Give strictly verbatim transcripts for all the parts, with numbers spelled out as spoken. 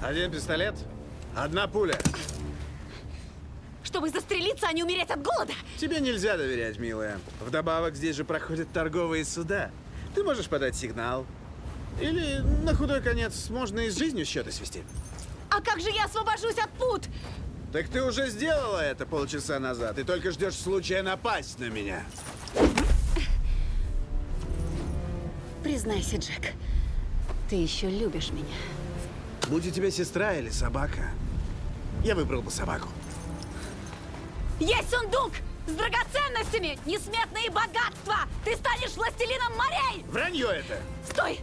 Один пистолет, одна пуля. Чтобы застрелиться, а не умереть от голода? Тебе нельзя доверять, милая. Вдобавок, здесь же проходят торговые суда. Ты можешь подать сигнал. Или, на худой конец, можно и с жизнью счеты свести. А как же я освобожусь от пут? Так ты уже сделала это полчаса назад. И только ждешь случая напасть на меня. Признайся, Джек, ты еще любишь меня. Будь у тебя сестра или собака, я выбрал бы собаку. Есть сундук с драгоценностями, несметные богатства! Ты станешь властелином морей! Вранье это! Стой!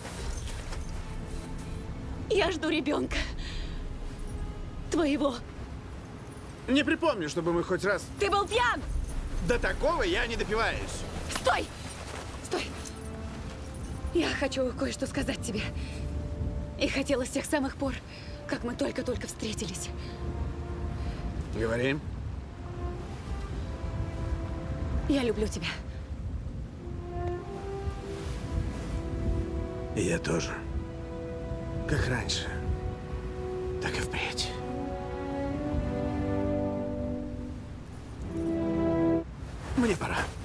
Я жду ребенка. Твоего. Не припомню, чтобы мы хоть раз... Ты был пьян! До такого я не допиваюсь. Стой! Стой! Я хочу кое-что сказать тебе. И хотела с тех самых пор, как мы только-только встретились. Говори. Я люблю тебя. И я тоже. Как раньше, так и впредь. Мне пора.